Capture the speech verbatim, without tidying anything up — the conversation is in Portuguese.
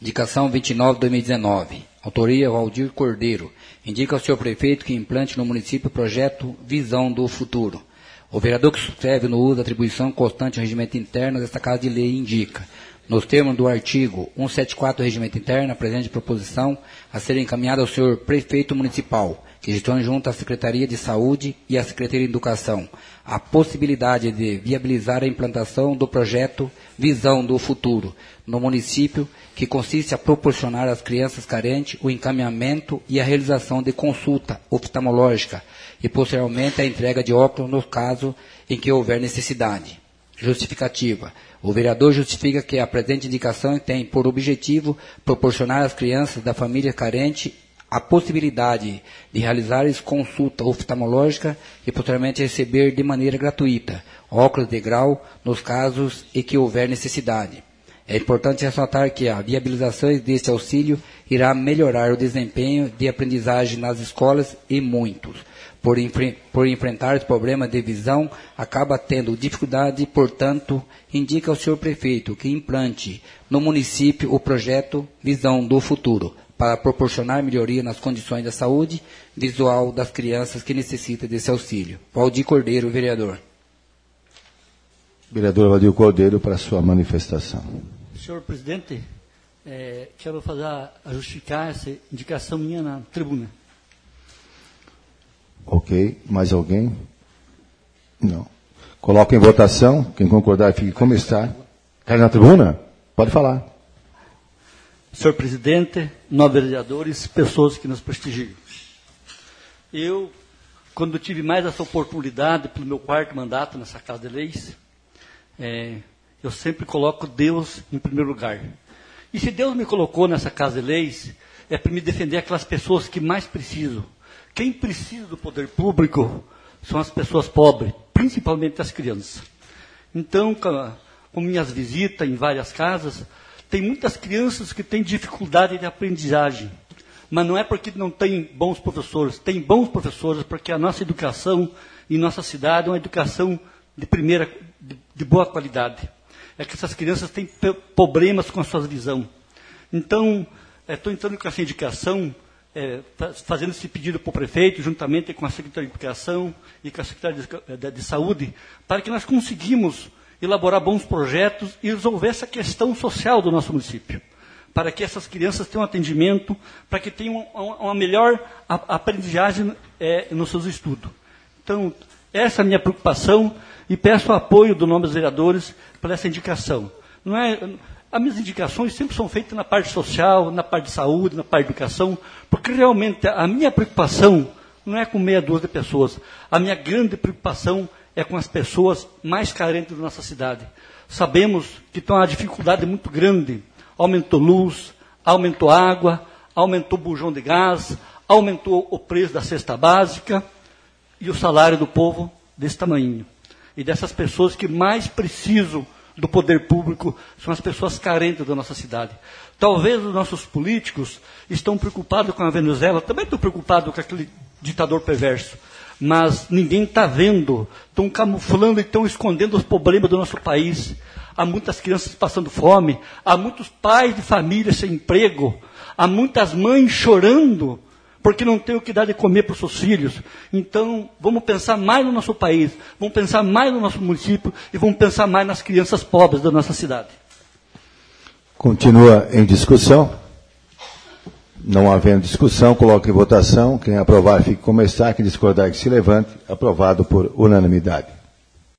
Indicação vinte e nove de dois mil e dezenove. Autoria Valdir Cordeiro. Indica ao senhor prefeito que implante no município o projeto Visão do Futuro. O vereador que subscreve no uso da atribuição constante ao regimento interno desta Casa de Lei indica, nos termos do artigo cento e setenta e quatro do regimento interno, a presente proposição a ser encaminhada ao senhor prefeito municipal, que gestiona junto à Secretaria de Saúde e à Secretaria de Educação a possibilidade de viabilizar a implantação do projeto Visão do Futuro no município, que consiste a proporcionar às crianças carentes o encaminhamento e a realização de consulta oftalmológica e, posteriormente, a entrega de óculos no caso em que houver necessidade. Justificativa. O vereador justifica que a presente indicação tem por objetivo proporcionar às crianças da família carente a possibilidade de realizar consulta oftalmológica e, posteriormente, receber de maneira gratuita óculos de grau nos casos em que houver necessidade. É importante ressaltar que a viabilização deste auxílio irá melhorar o desempenho de aprendizagem nas escolas e muitos, por, enfre- por enfrentar os problemas de visão, acaba tendo dificuldade, portanto, indica ao senhor prefeito que implante no município o projeto Visão do Futuro, para proporcionar melhoria nas condições da saúde visual das crianças que necessitam desse auxílio. Valdir Cordeiro, vereador. Vereador Valdir Cordeiro, para a sua manifestação. Senhor presidente, é, quero fazer a, a justificar essa indicação minha na tribuna. Ok. Mais alguém? Não. Coloco em votação. Quem concordar, fique como está. Quer na tribuna? Pode falar. Senhor presidente, nobres vereadores, pessoas que nos prestigiam. Eu, quando tive mais essa oportunidade, pelo meu quarto mandato nessa Casa de Leis, é, eu sempre coloco Deus em primeiro lugar. E se Deus me colocou nessa Casa de Leis, é para me defender aquelas pessoas que mais precisam. Quem precisa do poder público são as pessoas pobres, principalmente as crianças. Então, com minhas visitas em várias casas, tem muitas crianças que têm dificuldade de aprendizagem. Mas não é porque não tem bons professores. Tem bons professores porque a nossa educação em nossa cidade é uma educação de primeira, de, de boa qualidade. É que essas crianças têm problemas com a sua visão. Então, estou é, entrando com essa indicação, é, fazendo esse pedido para o prefeito, juntamente com a Secretaria de Educação e com a Secretaria de, de, de Saúde, para que nós conseguimos elaborar bons projetos e resolver essa questão social do nosso município, para que essas crianças tenham atendimento, para que tenham uma, uma melhor aprendizagem é, nos seus estudos. Então, essa é a minha preocupação e peço o apoio do nome dos vereadores para essa indicação. Não é, as minhas indicações sempre são feitas na parte social, na parte de saúde, na parte de educação, porque realmente a minha preocupação não é com meia dúzia de pessoas. A minha grande preocupação é com as pessoas mais carentes da nossa cidade. Sabemos que tem uma dificuldade muito grande. Aumentou luz, aumentou água, aumentou o bujão de gás, aumentou o preço da cesta básica e o salário do povo desse tamanho. E dessas pessoas que mais precisam do poder público são as pessoas carentes da nossa cidade. Talvez os nossos políticos estão preocupados com a Venezuela, também estão preocupados com aquele ditador perverso. Mas ninguém está vendo, estão camuflando e estão escondendo os problemas do nosso país. Há muitas crianças passando fome, há muitos pais de família sem emprego, há muitas mães chorando porque não tem o que dar de comer para os seus filhos. Então, vamos pensar mais no nosso país, vamos pensar mais no nosso município e vamos pensar mais nas crianças pobres da nossa cidade. Continua em discussão. Não havendo discussão, coloque em votação. Quem aprovar, fique como está. Quem discordar, que se levante. Aprovado por unanimidade.